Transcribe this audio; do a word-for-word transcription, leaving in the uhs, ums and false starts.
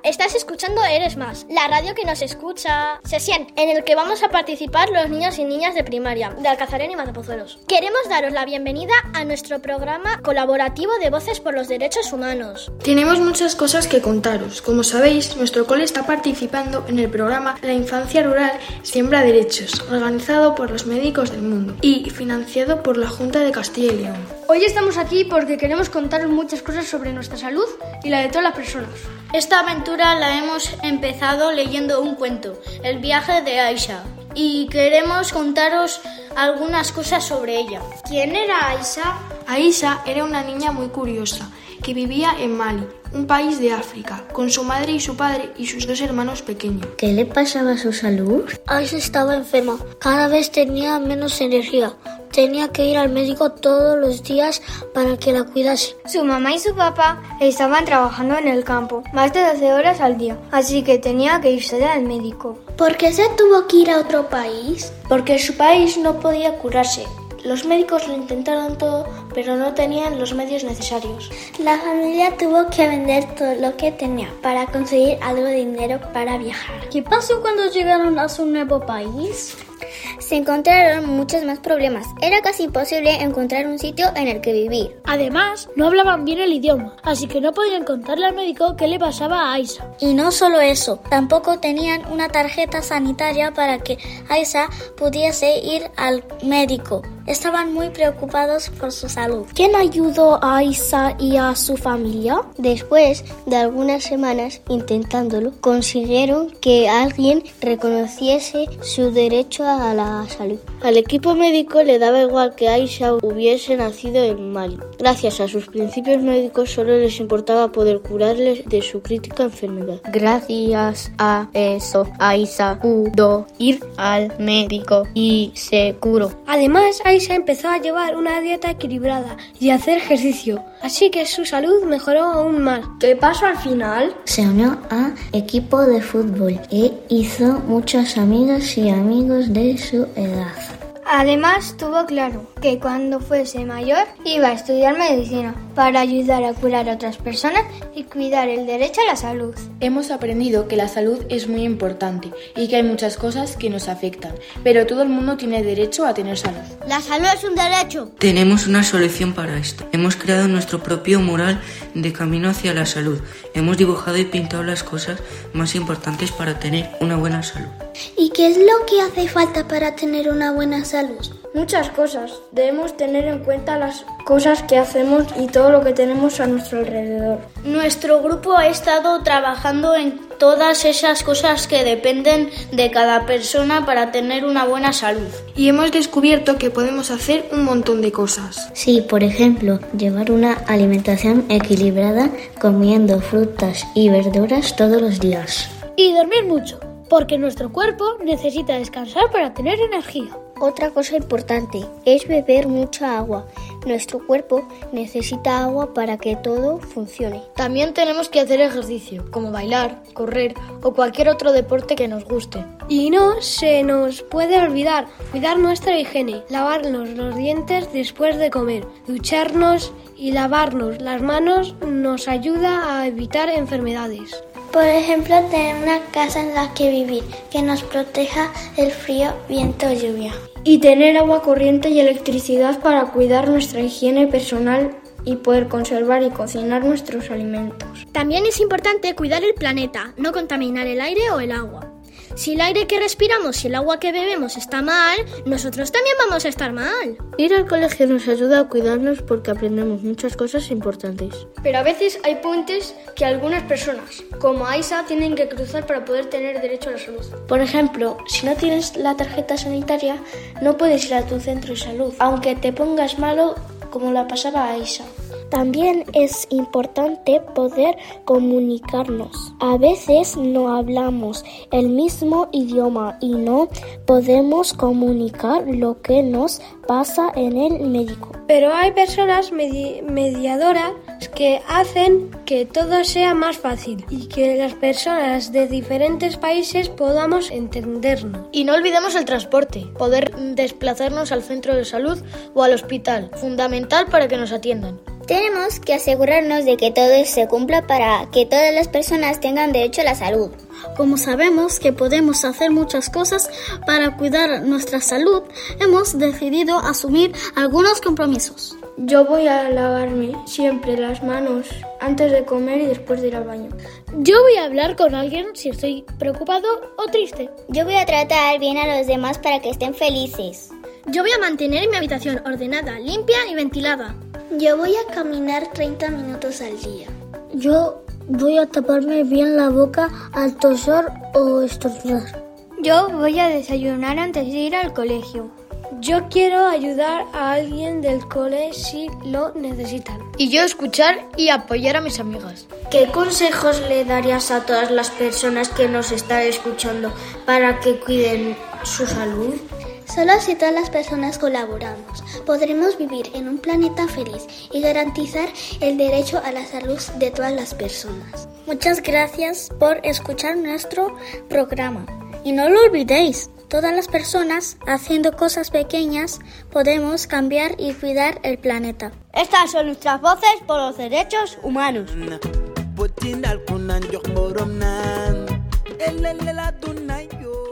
estás escuchando Eres Más, la radio que nos escucha. Sesión en el que vamos a participar los niños y niñas de primaria, de Alcazarén y Matapozuelos. Queremos daros la bienvenida a nuestro programa colaborativo de Voces por los Derechos Humanos. Tenemos muchas cosas que contaros. Como sabéis, nuestro cole está participando en el programa La Infancia Rural Siembra Derechos, organizado por los médicos del mundo y financiado por la Junta de Castilla y León. Hoy estamos aquí porque queremos contaros muchas cosas sobre nuestra salud y la de todas las personas. Esta aventura la hemos empezado leyendo un cuento, El viaje de Aisha, y queremos contaros algunas cosas sobre ella. ¿Quién era Aisha? Aisha era una niña muy curiosa que vivía en Mali, un país de África, con su madre y su padre y sus dos hermanos pequeños. ¿Qué le pasaba a su salud? Aisha estaba enferma, cada vez tenía menos energía. Tenía que ir al médico todos los días para que la cuidase. Su mamá y su papá estaban trabajando en el campo, más de doce horas al día, así que tenía que irse al médico. ¿Por qué se tuvo que ir a otro país? Porque su país no podía curarse. Los médicos lo intentaron todo, pero no tenían los medios necesarios. La familia tuvo que vender todo lo que tenía para conseguir algo de dinero para viajar. ¿Qué pasó cuando llegaron a su nuevo país? Se encontraron muchos más problemas. Era casi imposible encontrar un sitio en el que vivir. Además, no hablaban bien el idioma, así que no podían contarle al médico qué le pasaba a Aisha. Y no solo eso, tampoco tenían una tarjeta sanitaria para que Aisha pudiese ir al médico. Estaban muy preocupados por su salud. ¿Quién ayudó a Aisha y a su familia? Después de algunas semanas intentándolo, consiguieron que alguien reconociese su derecho a la salud. Al equipo médico le daba igual que Aisha hubiese nacido en Mali. Gracias a sus principios médicos solo les importaba poder curarles de su crítica enfermedad. Gracias a eso, Aisha pudo ir al médico y se curó. Además, Aisha empezó a llevar una dieta equilibrada y a hacer ejercicio, así que su salud mejoró aún más. ¿Qué pasó al final? Se unió a equipo de fútbol e hizo muchas amigas y amigos de su edad. Además, tuvo claro que cuando fuese mayor iba a estudiar medicina para ayudar a curar a otras personas y cuidar el derecho a la salud. Hemos aprendido que la salud es muy importante y que hay muchas cosas que nos afectan, pero todo el mundo tiene derecho a tener salud. La salud es un derecho. Tenemos una solución para esto. Hemos creado nuestro propio mural de camino hacia la salud. Hemos dibujado y pintado las cosas más importantes para tener una buena salud. ¿Y qué es lo que hace falta para tener una buena salud? Muchas cosas. Debemos tener en cuenta las cosas que hacemos y todo lo que tenemos a nuestro alrededor. Nuestro grupo ha estado trabajando en todas esas cosas que dependen de cada persona para tener una buena salud. Y hemos descubierto que podemos hacer un montón de cosas. Sí, por ejemplo, llevar una alimentación equilibrada comiendo frutas y verduras todos los días. Y dormir mucho, porque nuestro cuerpo necesita descansar para tener energía. Otra cosa importante es beber mucha agua. Nuestro cuerpo necesita agua para que todo funcione. También tenemos que hacer ejercicio, como bailar, correr o cualquier otro deporte que nos guste. Y no se nos puede olvidar cuidar nuestra higiene, lavarnos los dientes después de comer, ducharnos y lavarnos las manos nos ayuda a evitar enfermedades. Por ejemplo, tener una casa en la que vivir, que nos proteja del frío, viento o lluvia. Y tener agua corriente y electricidad para cuidar nuestra higiene personal y poder conservar y cocinar nuestros alimentos. También es importante cuidar el planeta, no contaminar el aire o el agua. Si el aire que respiramos y el agua que bebemos está mal, nosotros también vamos a estar mal. Ir al colegio nos ayuda a cuidarnos porque aprendemos muchas cosas importantes. Pero a veces hay puentes que algunas personas, como Aisha, tienen que cruzar para poder tener derecho a la salud. Por ejemplo, si no tienes la tarjeta sanitaria, no puedes ir a tu centro de salud, aunque te pongas malo como la pasaba a Aisha. También es importante poder comunicarnos. A veces no hablamos el mismo idioma y no podemos comunicar lo que nos pasa en el médico. Pero hay personas medi- mediadoras que hacen que todo sea más fácil y que las personas de diferentes países podamos entendernos. Y no olvidemos el transporte, poder desplazarnos al centro de salud o al hospital, fundamental para que nos atiendan. Tenemos que asegurarnos de que todo se cumpla para que todas las personas tengan derecho a la salud. Como sabemos que podemos hacer muchas cosas para cuidar nuestra salud, hemos decidido asumir algunos compromisos. Yo voy a lavarme siempre las manos antes de comer y después de ir al baño. Yo voy a hablar con alguien si estoy preocupado o triste. Yo voy a tratar bien a los demás para que estén felices. Yo voy a mantener mi habitación ordenada, limpia y ventilada. Yo voy a caminar treinta minutos al día. Yo voy a taparme bien la boca al toser o estornudar. Yo voy a desayunar antes de ir al colegio. Yo quiero ayudar a alguien del cole si lo necesitan. Y yo escuchar y apoyar a mis amigas. ¿Qué consejos le darías a todas las personas que nos están escuchando para que cuiden su salud? Solo si todas las personas colaboramos, podremos vivir en un planeta feliz y garantizar el derecho a la salud de todas las personas. Muchas gracias por escuchar nuestro programa. Y no lo olvidéis, todas las personas haciendo cosas pequeñas podemos cambiar y cuidar el planeta. Estas son nuestras voces por los derechos humanos. Putin al kunan yok borom nan, elele la tunay yo.